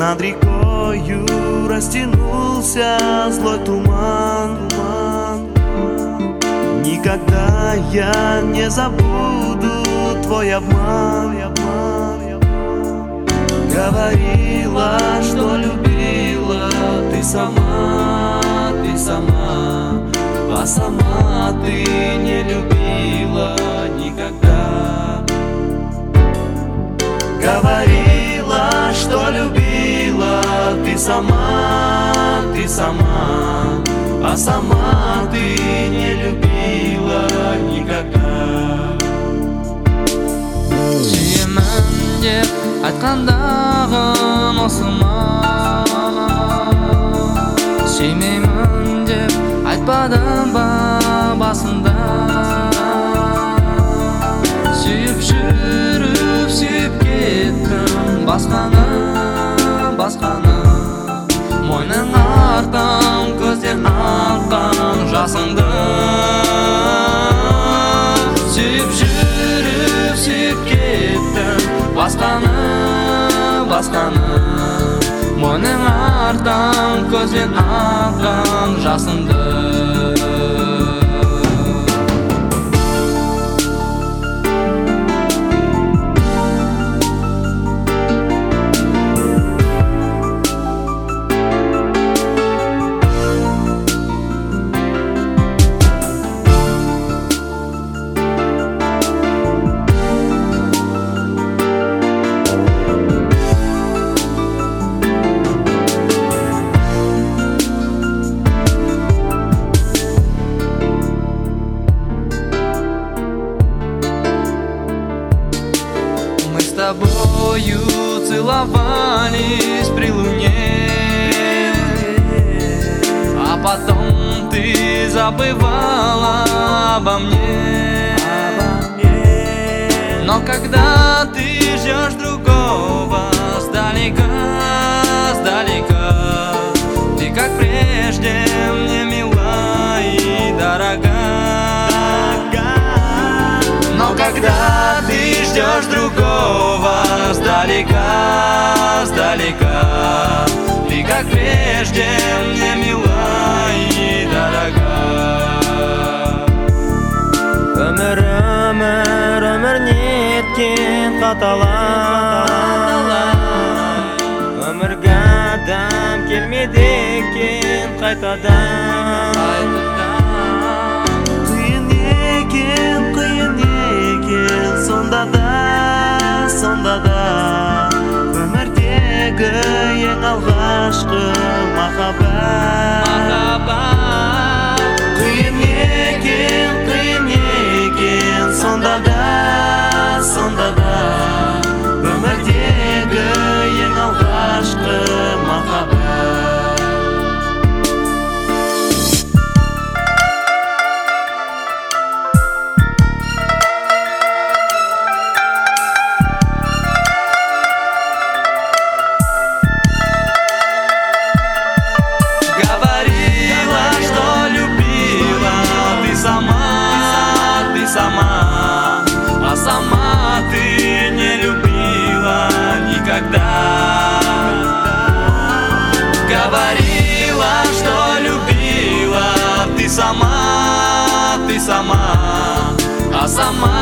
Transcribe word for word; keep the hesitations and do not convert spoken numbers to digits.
Над рекою растянулся злой туман, туман. Никогда я не забуду твой обман, обман. Говорила, что любила ты сама, ты сама, а сама ты не любила никогда. Говорила, что любила ты сама, ты сама, а сама ты не любила никогда. Сүйемін деп айтқандағын осы ма? Сүймеймін деп айтпадым ба басында? Сүйіп жүріп сүйіп кеттім басқаны, басқаны. Мойның артам көзден аққан жасыңды. Сүйіп жүріп сүйіп кеттім басқаны, басқаны. Мойның артам көзден аққан жасыңды. С тобою целовались при луне, а потом ты забывала обо мне. Но когда ты ждешь другого сдалека, сдалека, ты как прежде мне мила и дорога. Но когда ты ждешь другого сдалека, сдалека, ты как прежде мне мила и дорога. Өмір, өмір, өмір неткен қаталай. Өмірге адам келмеді екен қайтадан. Қиын екен, қиын екен сонда да, сонда да. Өмірдегі ең алғашқы махаббат. Қиын екен, қиын екен сонда да, сонда да. Өмірдегі ең алғашқы махаббат. Сама, а сама ты не любила никогда. Говорила, что любила ты сама, ты сама, а сама